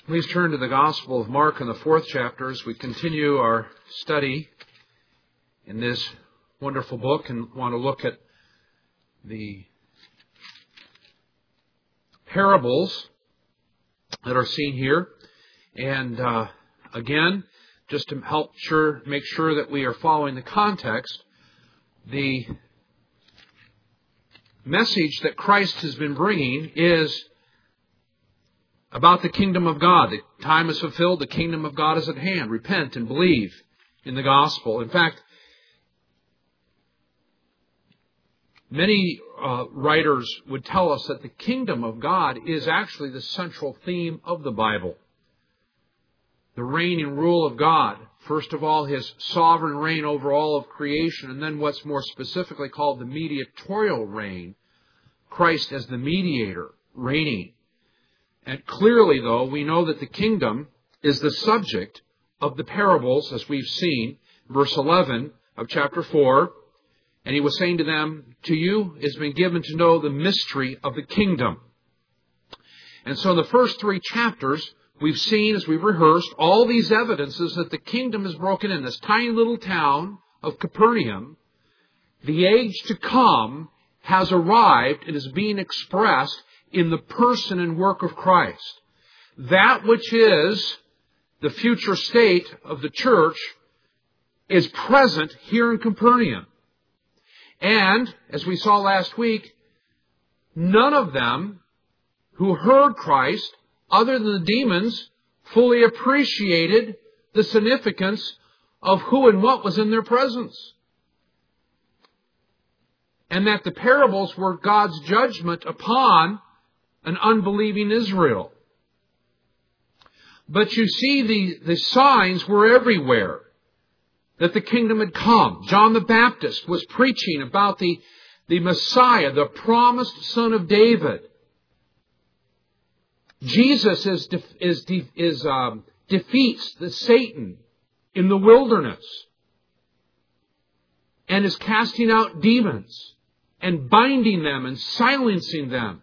Please turn to the Gospel of Mark in the 4th chapter as we continue our study in this wonderful book and want to look at the parables that are seen here. And again, just to make sure that we are following the context, the message that Christ has been bringing is about the kingdom of God. The time is fulfilled. The kingdom of God is at hand. Repent and believe in the gospel. In fact, many writers would tell us that the kingdom of God is actually the central theme of the Bible. The reign and rule of God. First of all, His sovereign reign over all of creation, and then what's more specifically called the mediatorial reign. Christ as the mediator, reigning. And clearly, though, we know that the kingdom is the subject of the parables, as we've seen, verse 11 of chapter 4. And He was saying to them, to you has been given to know the mystery of the kingdom. And so in the first 3 chapters, we've seen, as we've rehearsed, all these evidences that the kingdom is broken in. This tiny little town of Capernaum, the age to come has arrived and is being expressed in the person and work of Christ. That which is the future state of the church is present here in Capernaum. And, as we saw last week, none of them who heard Christ, other than the demons, fully appreciated the significance of who and what was in their presence. And that the parables were God's judgment upon an unbelieving Israel. But you see, the signs were everywhere that the kingdom had come. John the Baptist was preaching about the Messiah, the promised Son of David. Jesus defeats the Satan in the wilderness and is casting out demons and binding them and silencing them.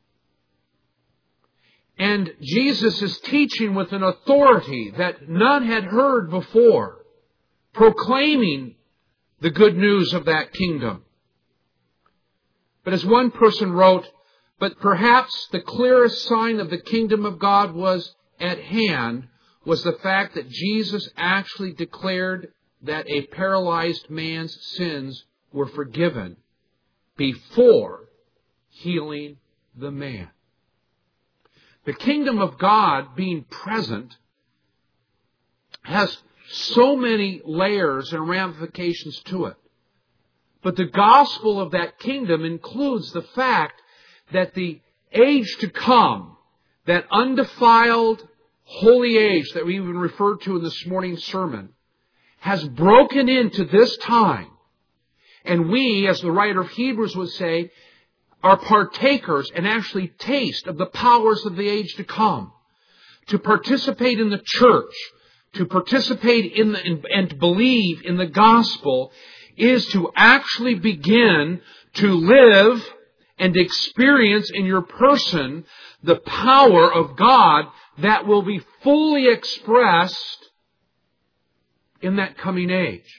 And Jesus is teaching with an authority that none had heard before, proclaiming the good news of that kingdom. But as one person wrote, but perhaps the clearest sign of the kingdom of God was at hand was the fact that Jesus actually declared that a paralyzed man's sins were forgiven before healing the man. The kingdom of God being present has so many layers and ramifications to it. But the gospel of that kingdom includes the fact that the age to come, that undefiled holy age that we even referred to in this morning's sermon, has broken into this time. And we, as the writer of Hebrews would say, are partakers and actually taste of the powers of the age to come. To participate in the church, to participate in and to believe in the gospel is to actually begin to live and experience in your person the power of God that will be fully expressed in that coming age.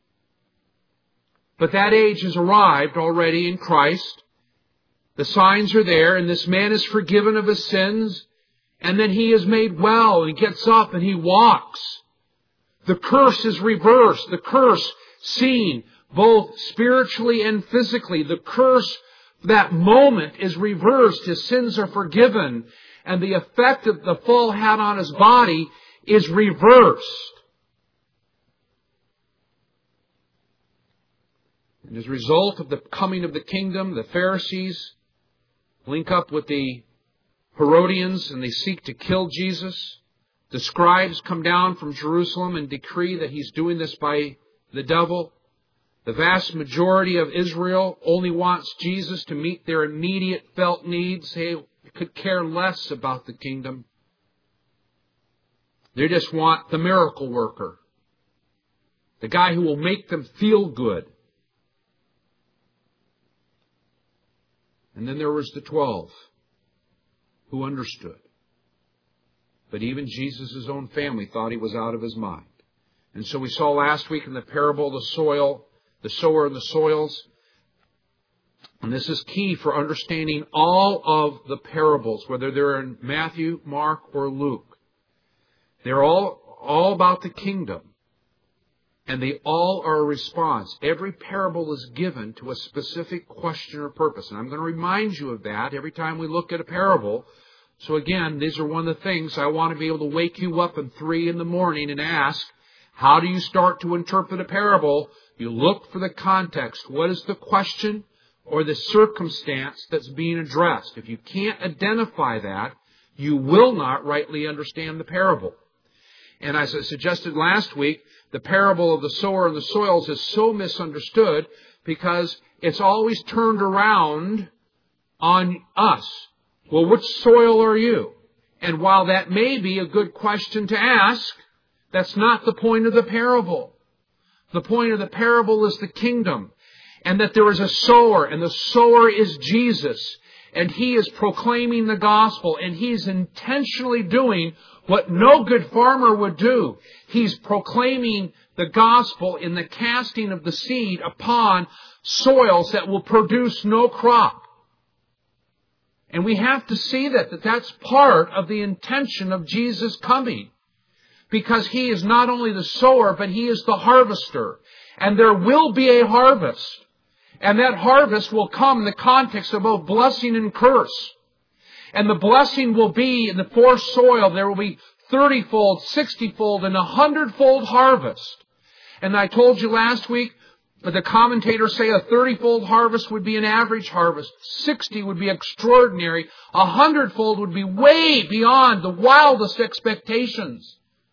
But that age has arrived already in Christ. The signs are there, and this man is forgiven of his sins, and then he is made well, and he gets up and he walks. The curse is reversed. The curse seen both spiritually and physically. The curse, that moment, is reversed. His sins are forgiven, and the effect that the fall had on his body is reversed. And as a result of the coming of the kingdom, the Pharisees link up with the Herodians and they seek to kill Jesus. The scribes come down from Jerusalem and decree that he's doing this by the devil. The vast majority of Israel only wants Jesus to meet their immediate felt needs. They could care less about the kingdom. They just want the miracle worker, the guy who will make them feel good. And then there was the 12 who understood. But even Jesus' own family thought he was out of his mind. And so we saw last week in the parable of the sower and the soils. And this is key for understanding all of the parables, whether they're in Matthew, Mark, or Luke. They're all about the kingdom. And they all are a response. Every parable is given to a specific question or purpose. And I'm going to remind you of that every time we look at a parable. So again, these are one of the things I want to be able to wake you up at 3 a.m. and ask, how do you start to interpret a parable? You look for the context. What is the question or the circumstance that's being addressed? If you can't identify that, you will not rightly understand the parable. And as I suggested last week, the parable of the sower and the soils is so misunderstood because it's always turned around on us. Well, which soil are you? And while that may be a good question to ask, that's not the point of the parable. The point of the parable is the kingdom. And that there is a sower, and the sower is Jesus. And he is proclaiming the gospel, and he's intentionally doing what no good farmer would do. He's proclaiming the gospel in the casting of the seed upon soils that will produce no crop. And we have to see that that's part of the intention of Jesus coming. Because he is not only the sower, but he is the harvester. And there will be a harvest. And that harvest will come in the context of both blessing and curse. And the blessing will be in the forced soil. There will be 30-fold, 60-fold, and 100-fold harvest. And I told you last week, the commentators say a 30-fold harvest would be an average harvest. 60 would be extraordinary. 100-fold would be way beyond the wildest expectations.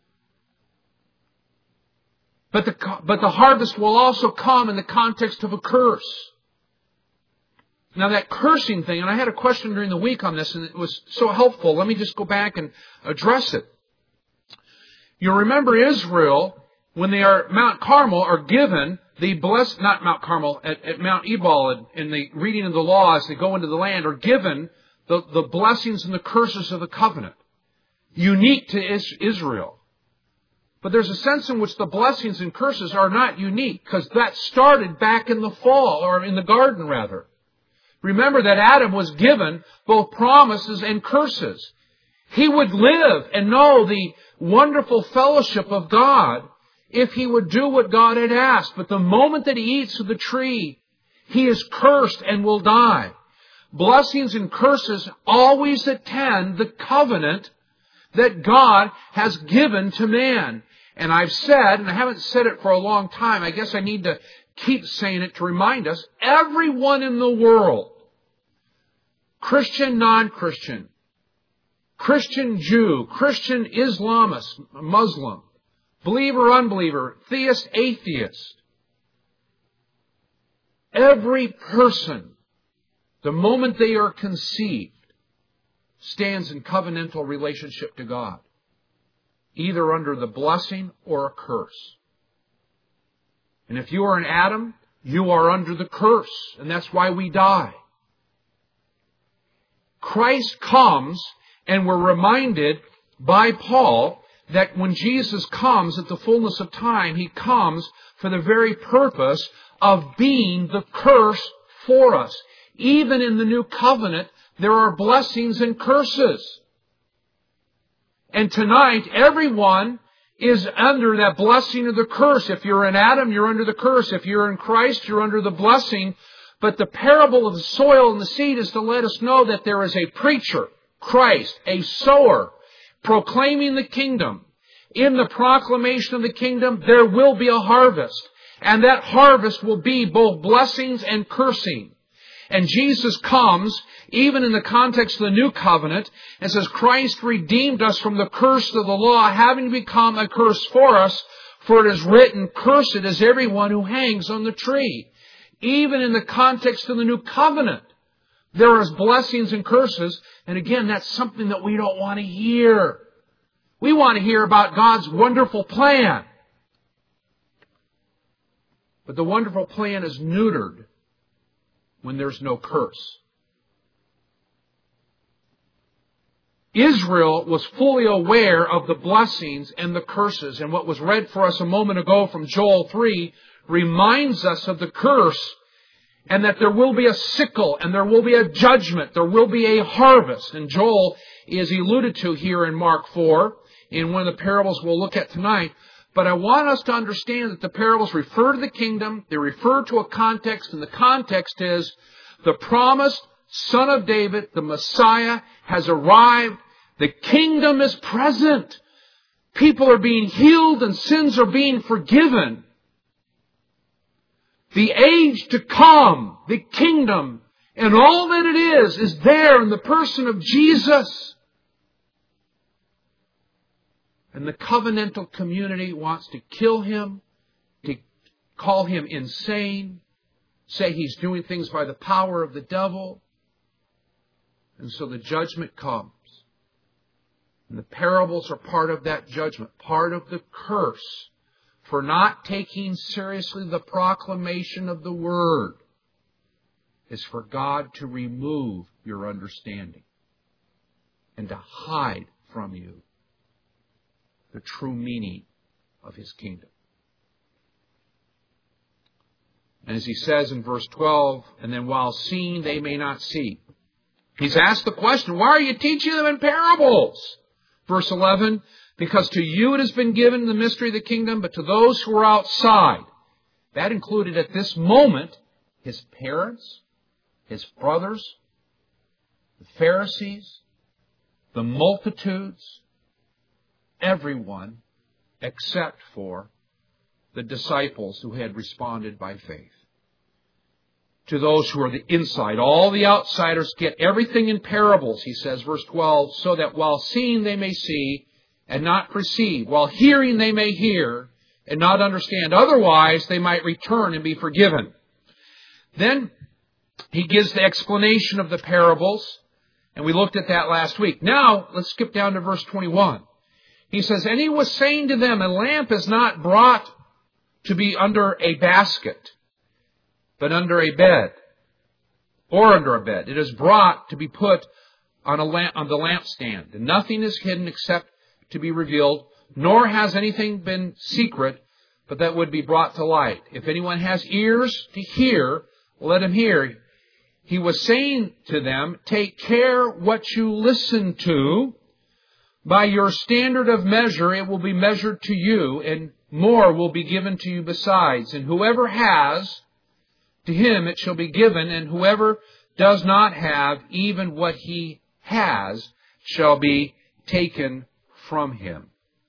But the harvest will also come in the context of a curse. Now that cursing thing, and I had a question during the week on this, and it was so helpful. Let me just go back and address it. You remember Israel, when they are at Mount Carmel, are given the blessed, not Mount Carmel, at Mount Ebal, in the reading of the law as they go into the land, are given the blessings and the curses of the covenant. Unique to Israel. But there's a sense in which the blessings and curses are not unique, because that started back in the fall, or in the garden rather. Remember that Adam was given both promises and curses. He would live and know the wonderful fellowship of God if he would do what God had asked. But the moment that he eats of the tree, he is cursed and will die. Blessings and curses always attend the covenant that God has given to man. And I've said, and I haven't said it for a long time, I guess I need to keep saying it to remind us, everyone in the world, Christian, non-Christian, Christian Jew, Christian Islamist, Muslim, believer, unbeliever, theist, atheist, every person, the moment they are conceived, stands in covenantal relationship to God, either under the blessing or a curse. And if you are an Adam, you are under the curse, and that's why we die. Christ comes, and we're reminded by Paul that when Jesus comes at the fullness of time, he comes for the very purpose of being the curse for us. Even in the new covenant, there are blessings and curses. And tonight, everyone is under that blessing or the curse. If you're in Adam, you're under the curse. If you're in Christ, you're under the blessing. But the parable of the soil and the seed is to let us know that there is a preacher, Christ, a sower, proclaiming the kingdom. In the proclamation of the kingdom, there will be a harvest. And that harvest will be both blessings and cursing. And Jesus comes, even in the context of the new covenant, and says, Christ redeemed us from the curse of the law, having become a curse for us, for it is written, cursed is everyone who hangs on the tree. Even in the context of the new covenant, there is blessings and curses. And again, that's something that we don't want to hear. We want to hear about God's wonderful plan. But the wonderful plan is neutered when there's no curse. Israel was fully aware of the blessings and the curses. And what was read for us a moment ago from Joel 3 reminds us of the curse, and that there will be a sickle and there will be a judgment. There will be a harvest. And Joel is alluded to here in Mark 4 in one of the parables we'll look at tonight. But I want us to understand that the parables refer to the kingdom. They refer to a context, and the context is the promised Son of David, the Messiah, has arrived. The kingdom is present. People are being healed and sins are being forgiven. The age to come, the kingdom, and all that it is there in the person of Jesus. And the covenantal community wants to kill him, to call him insane, say he's doing things by the power of the devil. And so the judgment comes. And the parables are part of that judgment, part of the curse for not taking seriously the proclamation of the Word is for God to remove your understanding and to hide from you the true meaning of His kingdom. And as He says in verse 12, and then while seeing they may not see. He's asked the question, why are you teaching them in parables? Verse 11, because to you it has been given the mystery of the kingdom, but to those who are outside. That included at this moment His parents, His brothers, the Pharisees, the multitudes, everyone except for the disciples who had responded by faith. To those who are the inside, all the outsiders get everything in parables, he says, verse 12, so that while seeing they may see and not perceive, while hearing they may hear and not understand. Otherwise, they might return and be forgiven. Then he gives the explanation of the parables, and we looked at that last week. Now, let's skip down to verse 21. He says, and he was saying to them, a lamp is not brought to be under a basket, but under a bed, or under a bed. It is brought to be put on the lampstand, and nothing is hidden except to be revealed, nor has anything been secret, but that would be brought to light. If anyone has ears to hear, let him hear. He was saying to them, take care what you listen to. By your standard of measure, it will be measured to you, and more will be given to you besides. And whoever has, to him it shall be given, and whoever does not have, even what he has, shall be taken from him.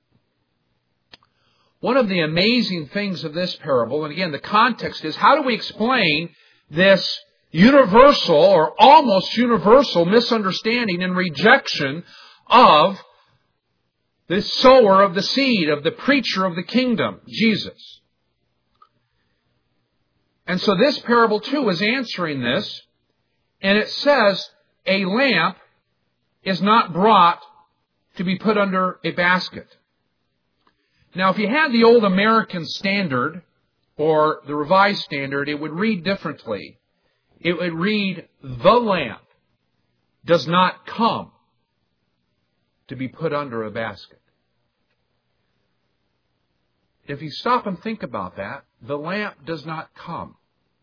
One of the amazing things of this parable, and again, the context is, how do we explain this universal or almost universal misunderstanding and rejection of the sower of the seed, of the preacher of the kingdom, Jesus? And so this parable too is answering this, and it says a lamp is not brought to be put under a basket. Now, if you had the old American Standard or the Revised Standard, it would read differently. It would read, the lamp does not come to be put under a basket. If you stop and think about that, the lamp does not come.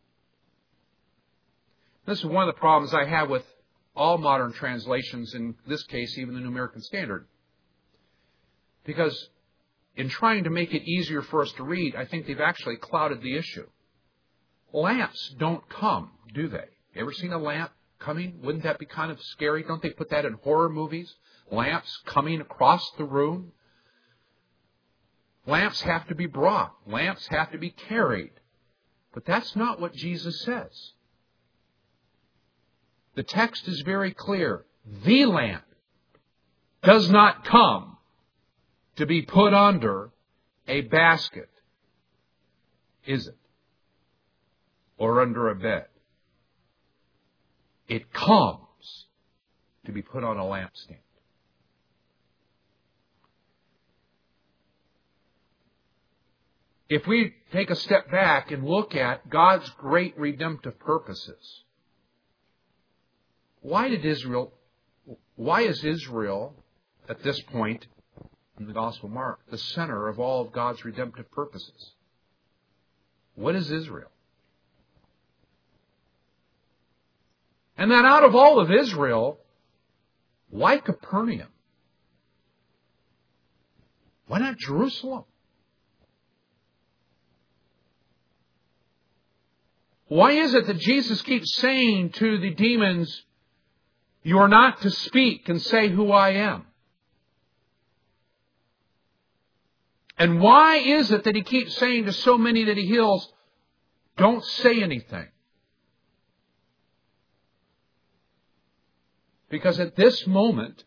This is one of the problems I have with all modern translations, in this case, even the New American Standard. Because in trying to make it easier for us to read, I think they've actually clouded the issue. Lamps don't come, do they? Ever seen a lamp coming? Wouldn't that be kind of scary? Don't they put that in horror movies? Lamps coming across the room? Lamps have to be brought. Lamps have to be carried. But that's not what Jesus says. The text is very clear. The lamp does not come to be put under a basket, is it? Or under a bed. It comes to be put on a lampstand. If we take a step back and look at God's great redemptive purposes, why did Israel Why is Israel, at this point in the Gospel of Mark, the center of all of God's redemptive purposes? What is Israel? And that out of all of Israel, why Capernaum? Why not Jerusalem? Why is it that Jesus keeps saying to the demons, "You are not to speak and say who I am"? And why is it that He keeps saying to so many that He heals, "Don't say anything"? Because at this moment,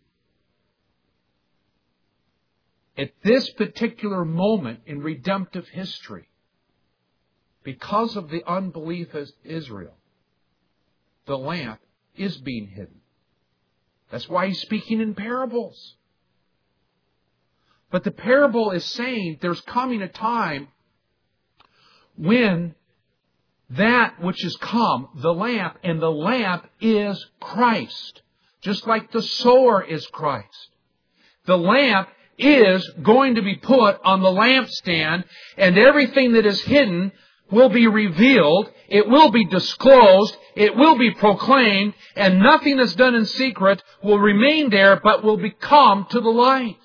at this particular moment in redemptive history, because of the unbelief of Israel, the lamp is being hidden. That's why He's speaking in parables. But the parable is saying there's coming a time when that which is come, the lamp, and the lamp is Christ. Just like the sower is Christ. The lamp is going to be put on the lampstand, and everything that is hidden will be revealed, it will be disclosed, it will be proclaimed, and nothing that's done in secret will remain there, but will become to the light.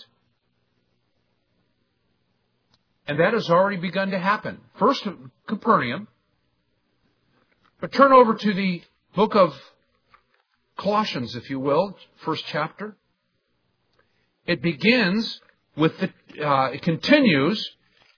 And that has already begun to happen. First, Capernaum. But turn over to the book of Colossians, if you will, first chapter. It begins with it continues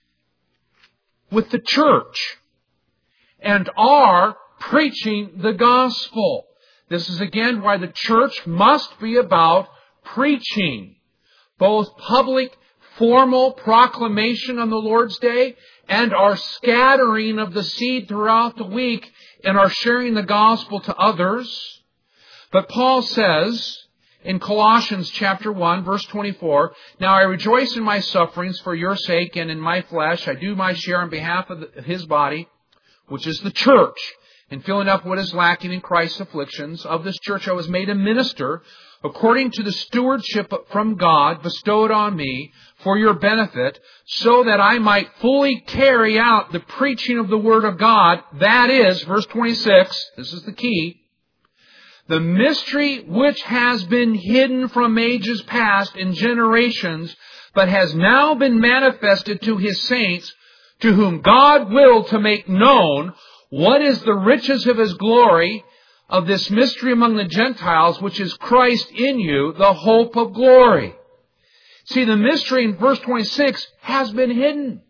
with the church and our preaching the gospel. This is again why the church must be about preaching, both public, formal proclamation on the Lord's Day and our scattering of the seed throughout the week and our sharing the gospel to others. But Paul says in Colossians chapter 1, verse 24, "Now I rejoice in my sufferings for your sake, and in my flesh I do my share on behalf of His body, which is the church, in filling up what is lacking in Christ's afflictions. Of this church I was made a minister, according to the stewardship from God bestowed on me for your benefit, so that I might fully carry out the preaching of the Word of God." That is, verse 26, this is the key, "the mystery which has been hidden from ages past in generations, but has now been manifested to His saints, to whom God willed to make known what is the riches of His glory, of this mystery among the Gentiles, which is Christ in you, the hope of glory." See, the mystery in verse 26 has been hidden.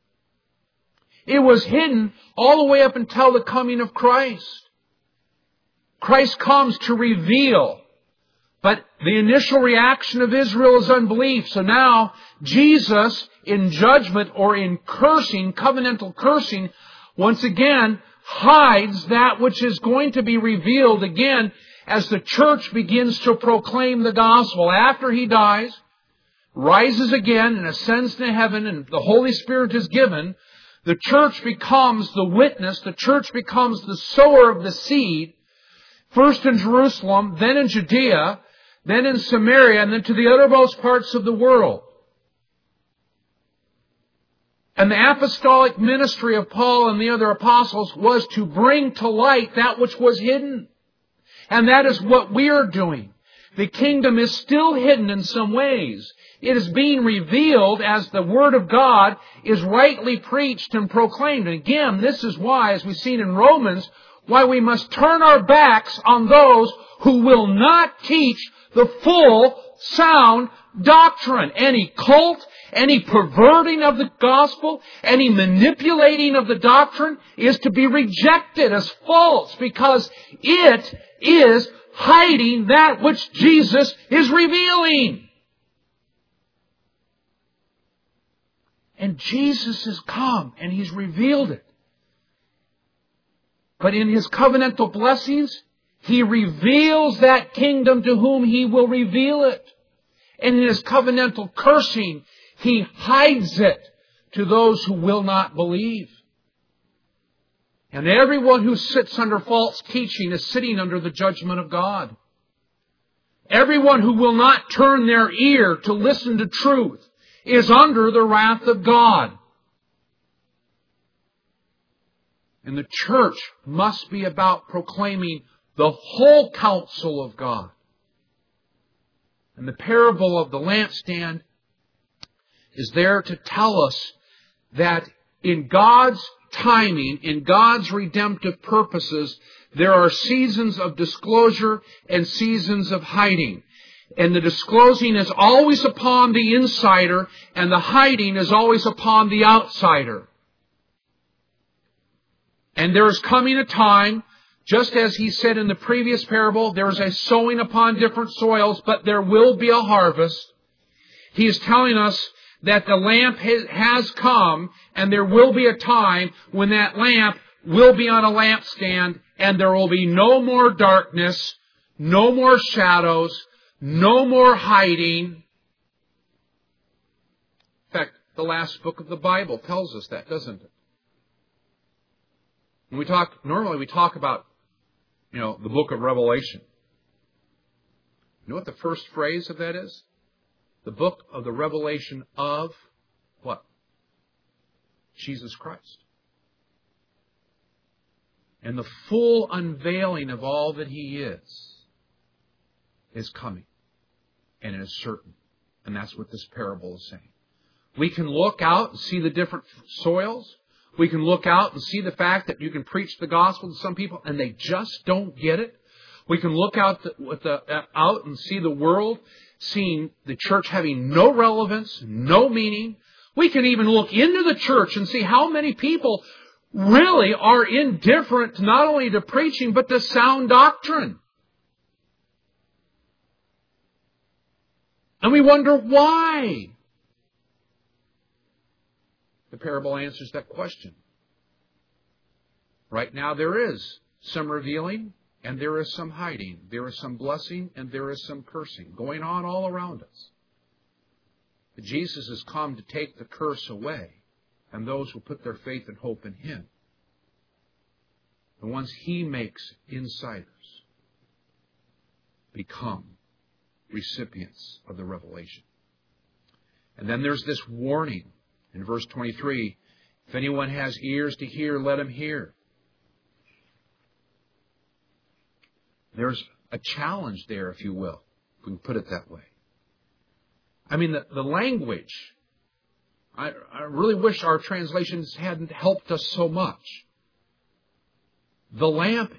It was hidden all the way up until the coming of Christ. Christ comes to reveal. But the initial reaction of Israel is unbelief. So now, Jesus, in judgment or in cursing, covenantal cursing, once again hides that which is going to be revealed again as the church begins to proclaim the gospel. After He dies, rises again and ascends to heaven, and the Holy Spirit is given, the church becomes the witness, the church becomes the sower of the seed, first in Jerusalem, then in Judea, then in Samaria, and then to the uttermost parts of the world. And the apostolic ministry of Paul and the other apostles was to bring to light that which was hidden. And that is what we are doing. The kingdom is still hidden in some ways. It is being revealed as the Word of God is rightly preached and proclaimed. And again, this is why, as we've seen in Romans, why we must turn our backs on those who will not teach the full, sound doctrine. Any cult, any perverting of the gospel, any manipulating of the doctrine is to be rejected as false, because it is hiding that which Jesus is revealing. And Jesus has come and He's revealed it. But in His covenantal blessings, He reveals that kingdom to whom He will reveal it. And in His covenantal cursing, He hides it to those who will not believe. And everyone who sits under false teaching is sitting under the judgment of God. Everyone who will not turn their ear to listen to truth is under the wrath of God. And the church must be about proclaiming the whole counsel of God. And the parable of the lampstand is there to tell us that in God's timing, in God's redemptive purposes, there are seasons of disclosure and seasons of hiding. And the disclosing is always upon the insider, and the hiding is always upon the outsider. And there is coming a time, just as he said in the previous parable, there is a sowing upon different soils, but there will be a harvest. He is telling us that the lamp has come, and there will be a time when that lamp will be on a lampstand, and there will be no more darkness, no more shadows, no more hiding. In fact, the last book of the Bible tells us that, doesn't it? When normally we talk about, the book of Revelation. You know what the first phrase of that is? The book of the revelation of what? Jesus Christ. And the full unveiling of all that He is coming. And it is certain. And that's what this parable is saying. We can look out and see the different soils. We can look out and see the fact that you can preach the gospel to some people and they just don't get it. We can look out and see the world, seeing the church having no relevance, no meaning. We can even look into the church and see how many people really are indifferent not only to preaching but to sound doctrine. And we wonder why. The parable answers that question. Right now there is some revealing and there is some hiding. There is some blessing and there is some cursing going on all around us. But Jesus has come to take the curse away, and those who put their faith and hope in Him, the ones He makes insiders, become recipients of the revelation. And then there's this warning in verse 23, if anyone has ears to hear, let him hear. There's a challenge there, if you will, if we can put it that way. I mean, the language, I really wish our translations hadn't helped us so much. The lamp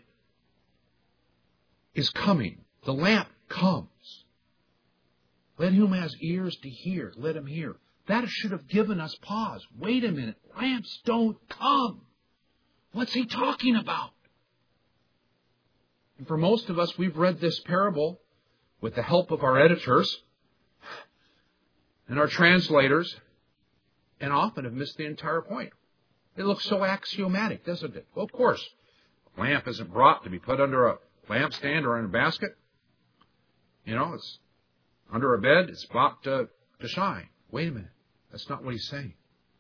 is coming. The lamp comes. Let him who has ears to hear, let him hear. That should have given us pause. Wait a minute. Lamps don't come. What's he talking about? And for most of us, we've read this parable with the help of our editors and our translators, and often have missed the entire point. It looks so axiomatic, doesn't it? Well, of course, a lamp isn't brought to be put under a lampstand or in a basket. It's under a bed. It's brought to shine. Wait a minute. That's not what he's saying.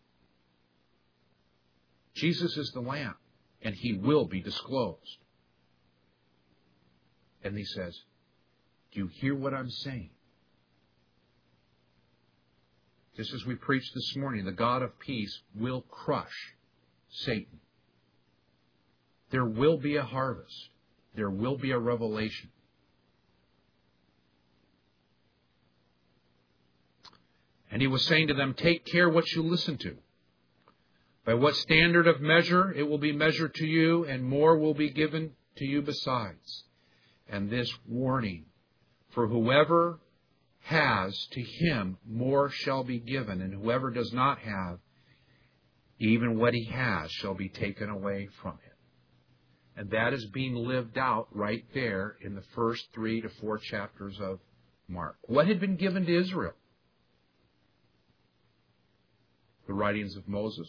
Jesus is the lamp, and He will be disclosed. And He says, do you hear what I'm saying? Just as we preached this morning, the God of peace will crush Satan. There will be a harvest. There will be a revelation. And He was saying to them, take care what you listen to. By what standard of measure it will be measured to you, and more will be given to you besides. And this warning, for whoever has, to him more shall be given, and whoever does not have, even what he has shall be taken away from him. And that is being lived out right there in the first 3 to 4 chapters of Mark. What had been given to Israel? The writings of Moses,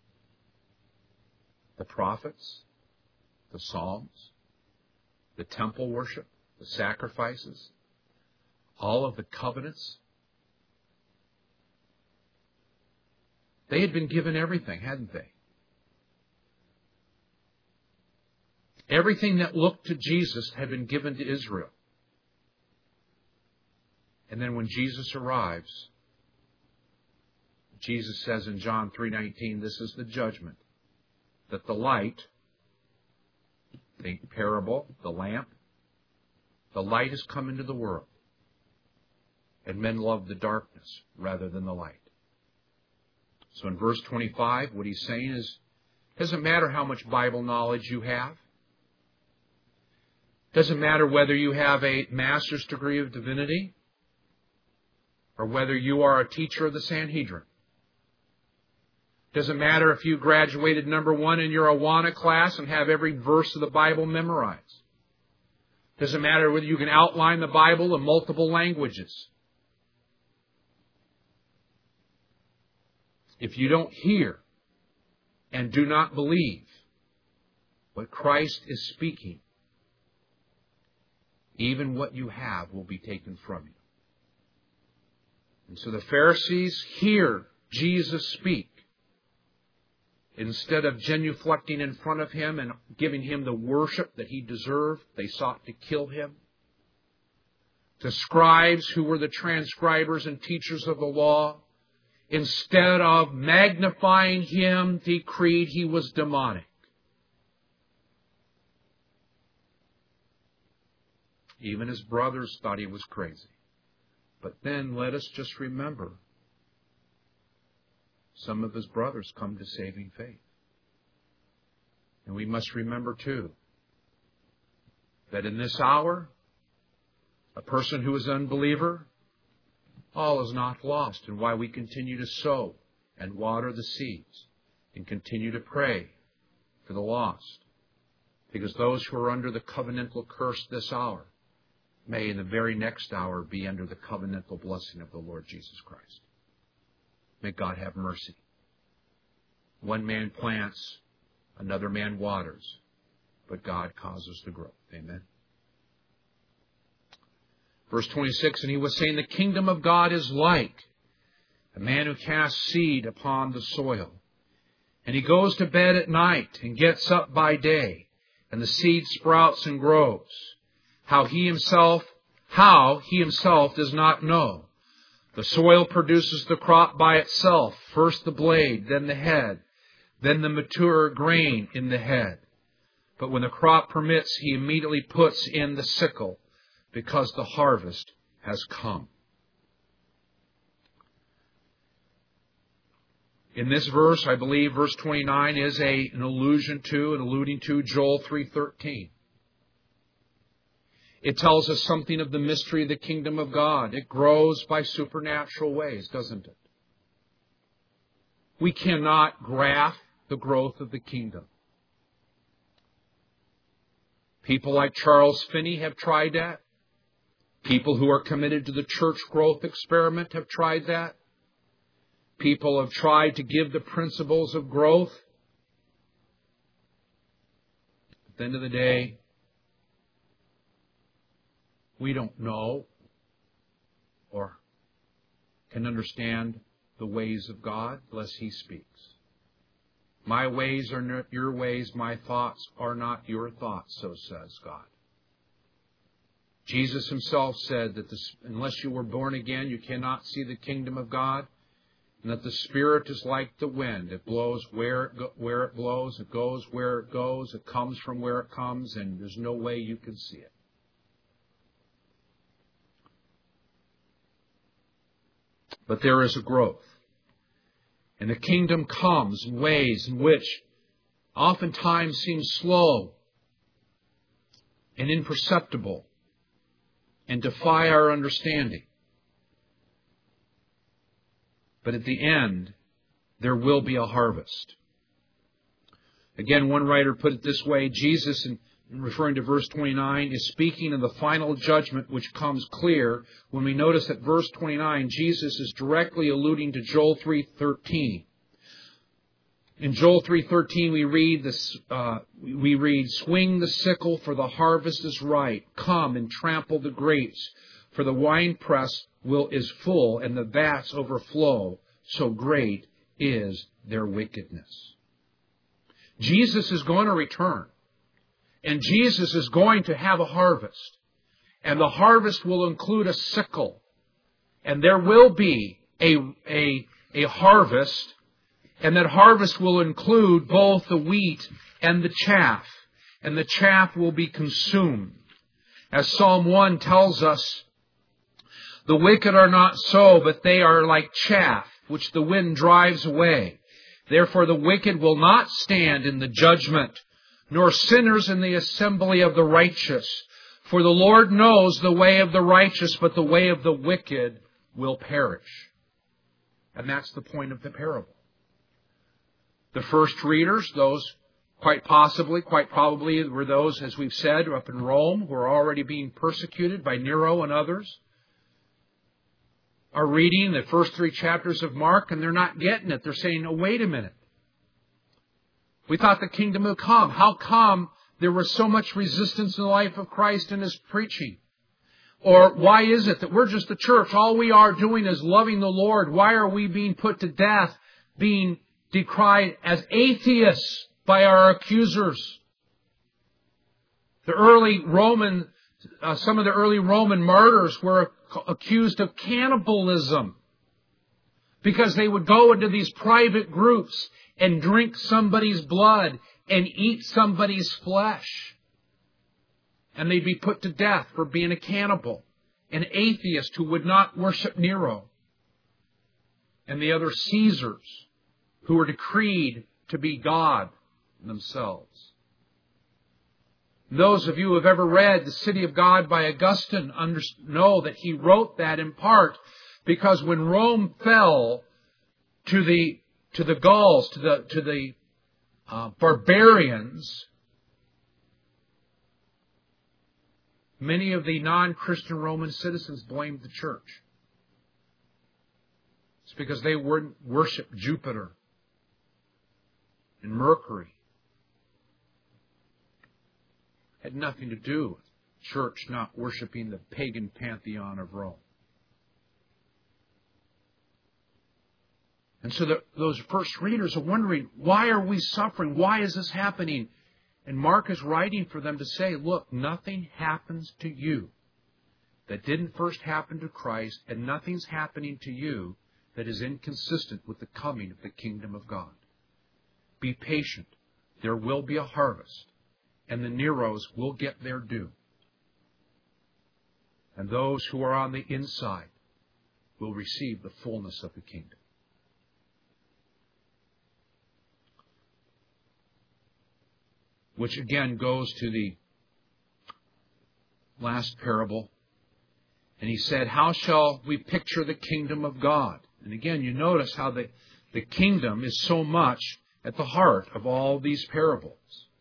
the prophets, the Psalms, the temple worship, the sacrifices, all of the covenants. They had been given everything, hadn't they? Everything that looked to Jesus had been given to Israel. And then when Jesus arrives, Jesus says in John 3:19, this is the judgment, that the light, the parable, the lamp, the light has come into the world, and men love the darkness rather than the light. So in verse 25, what he's saying is, it doesn't matter how much Bible knowledge you have. It doesn't matter whether you have a master's degree of divinity or whether you are a teacher of the Sanhedrin. It doesn't matter if you graduated number 1 in your Awana class and have every verse of the Bible memorized. It doesn't matter whether you can outline the Bible in multiple languages. If you don't hear and do not believe what Christ is speaking, even what you have will be taken from you. And so the Pharisees hear Jesus speak. Instead of genuflecting in front of him and giving him the worship that he deserved, they sought to kill him. The scribes, who were the transcribers and teachers of the law, instead of magnifying him, decreed he was demonic. Even his brothers thought he was crazy. But then let us just remember, some of his brothers come to saving faith. And we must remember, too, that in this hour, a person who is an unbeliever, all is not lost, and why we continue to sow and water the seeds and continue to pray for the lost. Because those who are under the covenantal curse this hour may in the very next hour be under the covenantal blessing of the Lord Jesus Christ. May God have mercy. One man plants, another man waters, but God causes the growth. Amen. Verse 26, and he was saying, the kingdom of God is like a man who casts seed upon the soil. And he goes to bed at night and gets up by day, and the seed sprouts and grows. How he himself does not know. The soil produces the crop by itself, first the blade, then the head, then the mature grain in the head. But when the crop permits, he immediately puts in the sickle, because the harvest has come. In this verse, I believe verse 29 is an alluding to Joel 3:13. It tells us something of the mystery of the kingdom of God. It grows by supernatural ways, doesn't it? We cannot graph the growth of the kingdom. People like Charles Finney have tried that. People who are committed to the church growth experiment have tried that. People have tried to give the principles of growth. At the end of the day, we don't know or can understand the ways of God unless He speaks. My ways are not your ways, my thoughts are not your thoughts, so says God. Jesus Himself said that unless you were born again, you cannot see the kingdom of God, and that the Spirit is like the wind. It blows where it blows, it goes where it goes, it comes from where it comes, and there's no way you can see it. But there is a growth. And the kingdom comes in ways in which oftentimes seem slow and imperceptible and defy our understanding. But at the end, there will be a harvest. Again, one writer put it this way: Jesus, in referring to verse 29, is speaking of the final judgment which comes clear when we notice that verse 29, Jesus is directly alluding to Joel 3:13. In Joel 3:13 we read, "Swing the sickle, for the harvest is ripe. Come and trample the grapes, for the winepress is full, and the vats overflow. So great is their wickedness." Jesus is going to return. And Jesus is going to have a harvest. And the harvest will include a sickle. And there will be a harvest, and that harvest will include both the wheat and the chaff. And the chaff will be consumed. As Psalm 1 tells us, the wicked are not so, but they are like chaff, which the wind drives away. Therefore the wicked will not stand in the judgment, nor sinners in the assembly of the righteous. For the Lord knows the way of the righteous, but the way of the wicked will perish. And that's the point of the parable. The first readers, those quite probably were those, as we've said, up in Rome, who are already being persecuted by Nero and others, are reading the first 3 chapters of Mark, and they're not getting it. They're saying, oh, wait a minute. We thought the kingdom would come. How come there was so much resistance in the life of Christ and His preaching? Or why is it that we're just the church? All we are doing is loving the Lord. Why are we being put to death, being decried as atheists by our accusers? The early Roman, some of the early Roman martyrs were accused of cannibalism because they would go into these private groups and drink somebody's blood and eat somebody's flesh. And they'd be put to death for being a cannibal, an atheist who would not worship Nero and the other Caesars who were decreed to be God themselves. Those of you who have ever read The City of God by Augustine know that he wrote that in part because when Rome fell to the Gauls, to the barbarians, many of the non-Christian Roman citizens blamed the church. It's because they wouldn't worship Jupiter and Mercury. Had nothing to do with church not worshiping the pagan pantheon of Rome. And so those first readers are wondering, why are we suffering? Why is this happening? And Mark is writing for them to say, look, nothing happens to you that didn't first happen to Christ, and nothing's happening to you that is inconsistent with the coming of the kingdom of God. Be patient. There will be a harvest, and the Neros will get their due. And those who are on the inside will receive the fullness of the kingdom. Which again goes to the last parable. And he said, how shall we picture the kingdom of God? And again, you notice how the kingdom is so much at the heart of all these parables.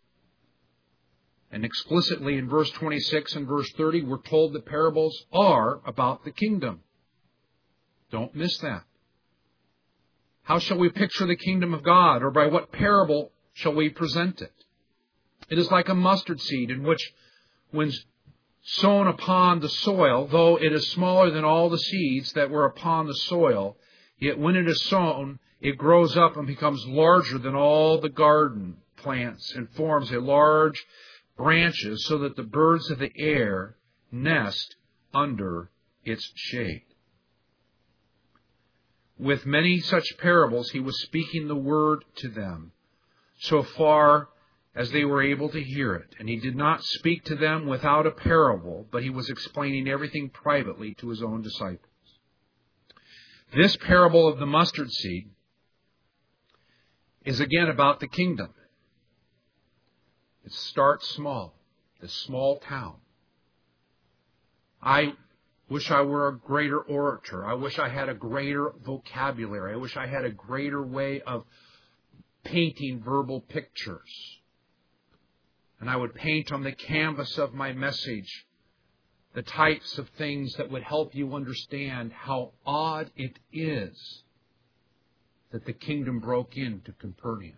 And explicitly in verse 26 and verse 30, we're told the parables are about the kingdom. Don't miss that. How shall we picture the kingdom of God? Or by what parable shall we present it? It is like a mustard seed in which, when sown upon the soil, though it is smaller than all the seeds that were upon the soil, yet when it is sown, it grows up and becomes larger than all the garden plants and forms a large branches so that the birds of the air nest under its shade. With many such parables, he was speaking the word to them, so far as they were able to hear it. And he did not speak to them without a parable, but he was explaining everything privately to his own disciples. This parable of the mustard seed is again about the kingdom. It starts small, this small town. I wish I were a greater orator. I wish I had a greater vocabulary. I wish I had a greater way of painting verbal pictures. And I would paint on the canvas of my message the types of things that would help you understand how odd it is that the kingdom broke into Capernaum.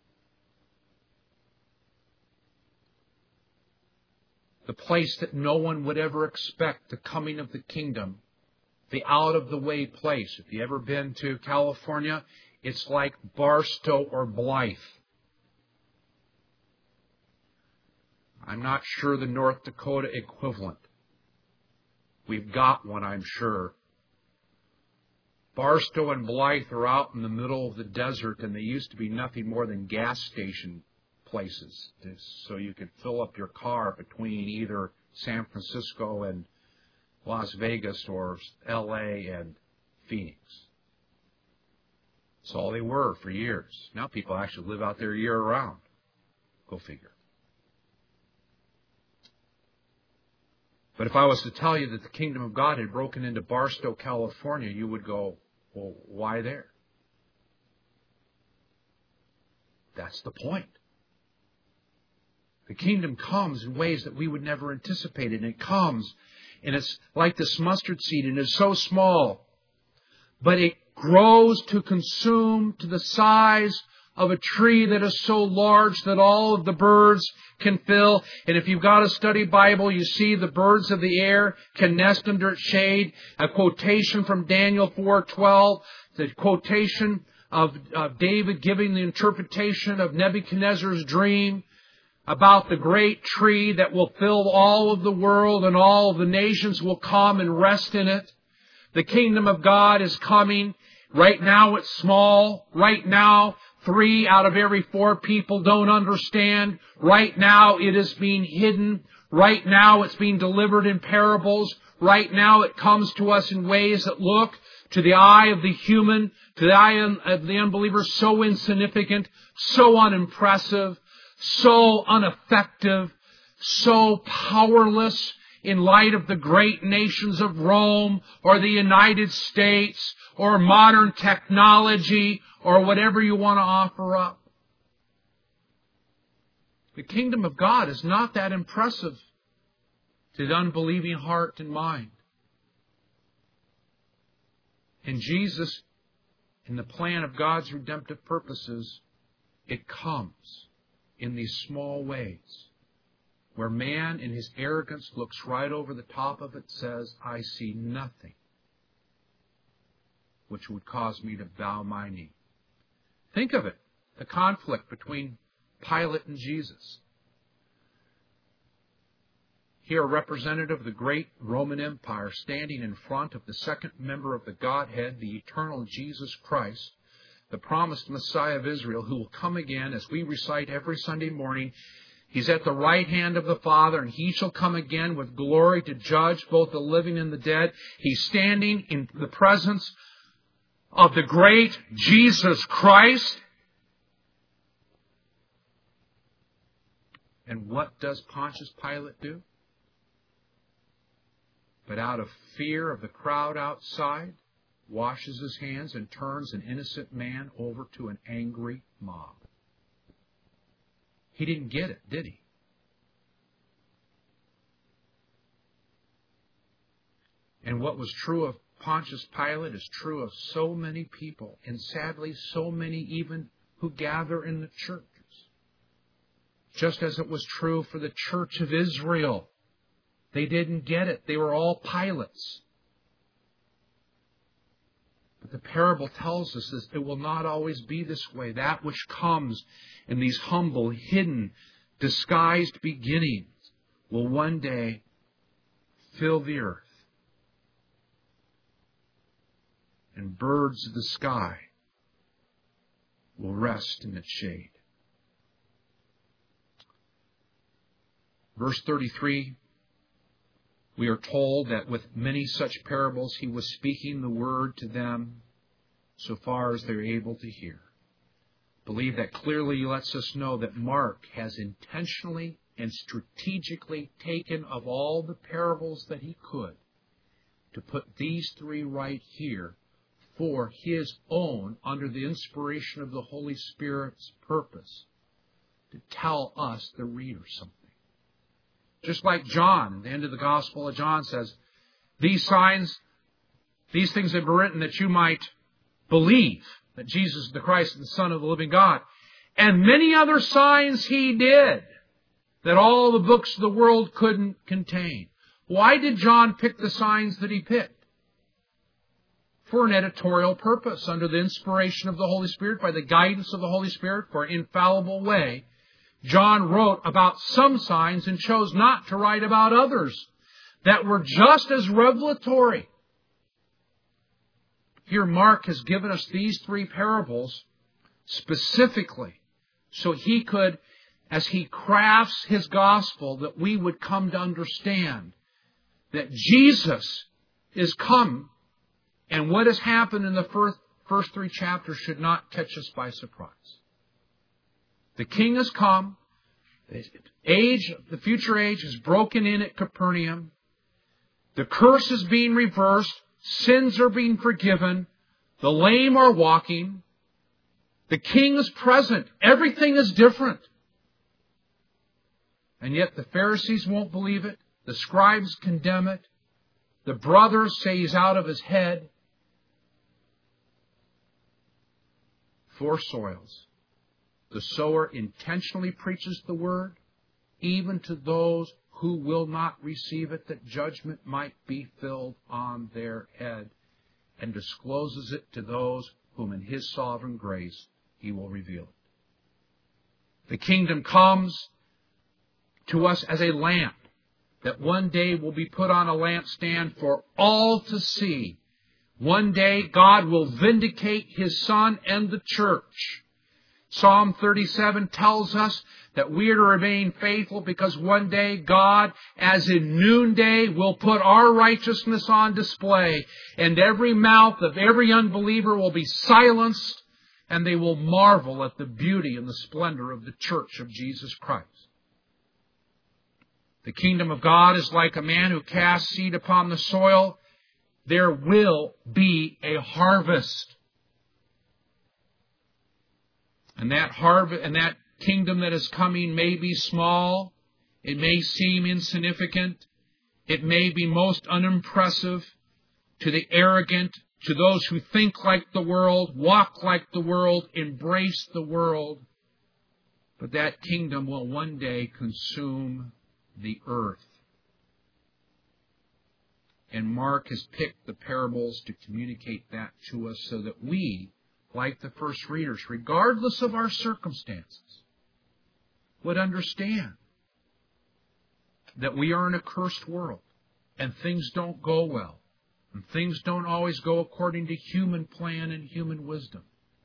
The place that no one would ever expect the coming of the kingdom, the out-of-the-way place. If you've ever been to California, it's like Barstow or Blythe. I'm not sure the North Dakota equivalent. We've got one, I'm sure. Barstow and Blythe are out in the middle of the desert, and they used to be nothing more than gas station places. So you could fill up your car between either San Francisco and Las Vegas or L.A. and Phoenix. That's all they were for years. Now people actually live out there year round. Go figure. But if I was to tell you that the kingdom of God had broken into Barstow, California, you would go, well, why there? That's the point. The kingdom comes in ways that we would never anticipate. And it comes, and it's like this mustard seed, and it's so small. But it grows to consume to the size of a tree that is so large that all of the birds can fill. And if you've got a study Bible, you see the birds of the air can nest under its shade. A quotation from Daniel 4:12, the quotation of David giving the interpretation of Nebuchadnezzar's dream about the great tree that will fill all of the world, and all of the nations will come and rest in it. The kingdom of God is coming. Right now it's small. Right now 3 out of every 4 people don't understand. Right now it is being hidden. Right now it's being delivered in parables. Right now it comes to us in ways that look, to the eye of the human, to the eye of the unbeliever, so insignificant, so unimpressive, so ineffective, so powerless in light of the great nations of Rome or the United States or modern technology or whatever you want to offer up. The kingdom of God is not that impressive to the unbelieving heart and mind. And Jesus, in the plan of God's redemptive purposes, it comes in these small ways, where man in his arrogance looks right over the top of it, says, I see nothing which would cause me to bow my knee. Think of it, the conflict between Pilate and Jesus. Here, a representative of the great Roman Empire standing in front of the second member of the Godhead, the eternal Jesus Christ, the promised Messiah of Israel, who will come again, as we recite every Sunday morning. He's at the right hand of the Father, and He shall come again with glory to judge both the living and the dead. He's standing in the presence of the great Jesus Christ. And what does Pontius Pilate do? But out of fear of the crowd outside, washes his hands and turns an innocent man over to an angry mob. He didn't get it, did he? And what was true of Pontius Pilate is true of so many people, and sadly so many even who gather in the churches. Just as it was true for the church of Israel. They didn't get it. They were all Pilates. But the parable tells us that it will not always be this way. That which comes in these humble, hidden, disguised beginnings will one day fill the earth. And birds of the sky will rest in its shade. Verse 33, we are told that with many such parables He was speaking the word to them so far as they're able to hear. I believe that clearly lets us know that Mark has intentionally and strategically taken of all the parables that he could to put these 3 right here for his own, under the inspiration of the Holy Spirit's purpose, to tell us, the reader, something. Just like John, at the end of the Gospel of John says, these signs, these things have been written that you might believe that Jesus is the Christ, the Son of the living God. And many other signs He did that all the books of the world couldn't contain. Why did John pick the signs that he picked? For an editorial purpose, under the inspiration of the Holy Spirit, by the guidance of the Holy Spirit, for an infallible way. John wrote about some signs and chose not to write about others that were just as revelatory Here Mark has given us these three parables specifically so he could, as he crafts his gospel, that we would come to understand that Jesus is come, and what has happened in the first three chapters should not catch us by surprise. The King has come. The future age is broken in at Capernaum. The curse is being reversed. Sins are being forgiven. The lame are walking. The King is present. Everything is different. And yet the Pharisees won't believe it. The scribes condemn it. The brothers say he's out of his head. Four soils. The sower intentionally preaches the word, even to those who will not receive it, that judgment might be filled on their head, and discloses it to those whom in his sovereign grace he will reveal it. The kingdom comes to us as a lamp that one day will be put on a lampstand for all to see. One day God will vindicate his Son and the church. Psalm 37 tells us that we are to remain faithful because one day God, as in noonday, will put our righteousness on display, and every mouth of every unbeliever will be silenced, and they will marvel at the beauty and the splendor of the church of Jesus Christ. The kingdom of God is like a man who casts seed upon the soil. There will be a harvest. And that harvest and that kingdom that is coming may be small. It may seem insignificant. It may be most unimpressive to the arrogant, to those who think like the world, walk like the world, embrace the world. But that kingdom will one day consume the earth. And Mark has picked the parables to communicate that to us so that we, like the first readers, regardless of our circumstances, would understand that we are in a cursed world and things don't go well and things don't always go according to human plan and human wisdom.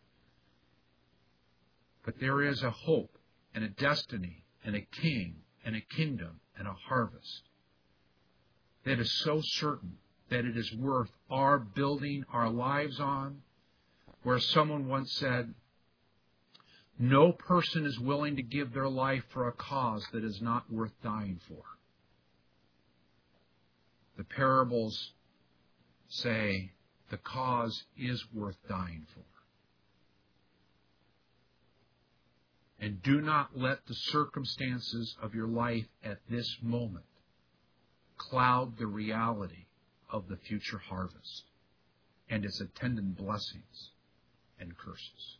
But there is a hope and a destiny and a king and a kingdom and a harvest that is so certain that it is worth our building our lives on, where someone once said, no person is willing to give their life for a cause that is not worth dying for. The parables say the cause is worth dying for. And do not let the circumstances of your life at this moment cloud the reality of the future harvest and its attendant blessings and curses.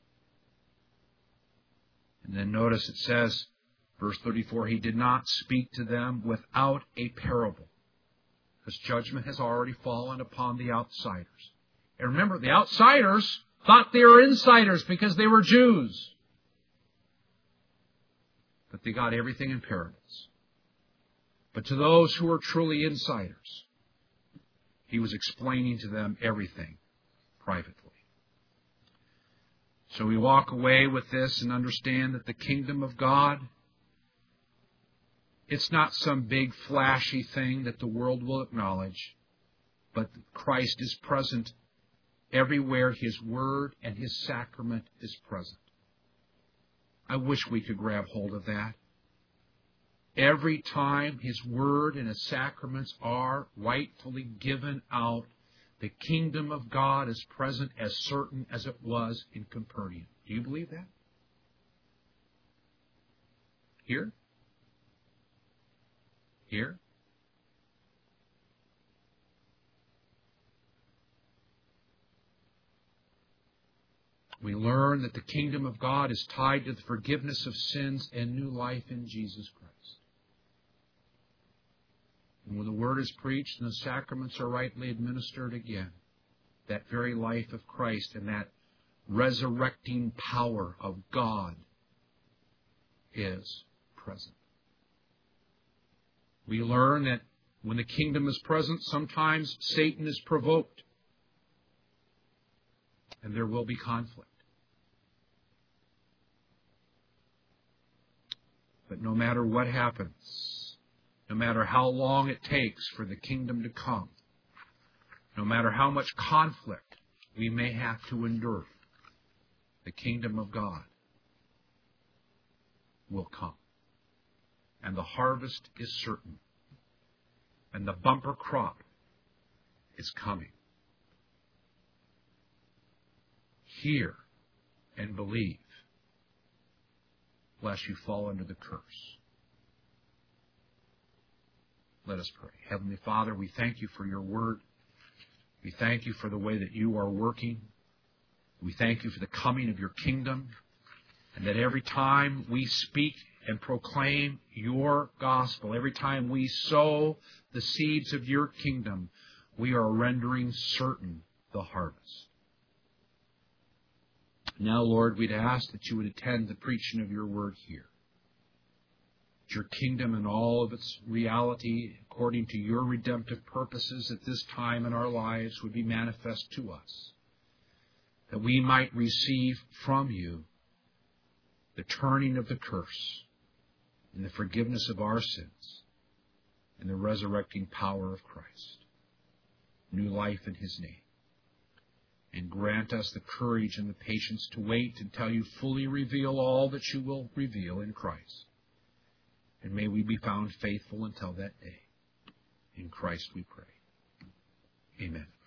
And then notice it says, verse 34, he did not speak to them without a parable, because judgment has already fallen upon the outsiders. And remember, the outsiders thought they were insiders because they were Jews. But they got everything in parables. But to those who were truly insiders, he was explaining to them everything privately. So we walk away with this and understand that the kingdom of God, it's not some big flashy thing that the world will acknowledge, but Christ is present everywhere his word and his sacrament is present. I wish we could grab hold of that. Every time his word and his sacraments are rightfully given out, the kingdom of God is present as certain as it was in Capernaum. Do you believe that? Here? Here? We learn that the kingdom of God is tied to the forgiveness of sins and new life in Jesus Christ. And when the word is preached and the sacraments are rightly administered again, that very life of Christ and that resurrecting power of God is present. We learn that when the kingdom is present, sometimes Satan is provoked. and there will be conflict. But no matter what happens, no matter how long it takes for the kingdom to come, no matter how much conflict we may have to endure, the kingdom of God will come. And the harvest is certain. And the bumper crop is coming. Hear and believe, lest you fall under the curse. Let us pray. Heavenly Father, we thank you for your word. We thank you for the way that you are working. We thank you for the coming of your kingdom, and that every time we speak and proclaim your gospel, every time we sow the seeds of your kingdom, we are rendering certain the harvest. Now, Lord, we'd ask that you would attend the preaching of your word here. That your kingdom and all of its reality, according to your redemptive purposes at this time in our lives, would be manifest to us. That we might receive from you the turning of the curse and the forgiveness of our sins and the resurrecting power of Christ. New life in his name. And grant us the courage and the patience to wait until you fully reveal all that you will reveal in Christ. And may we be found faithful until that day. In Christ we pray. Amen.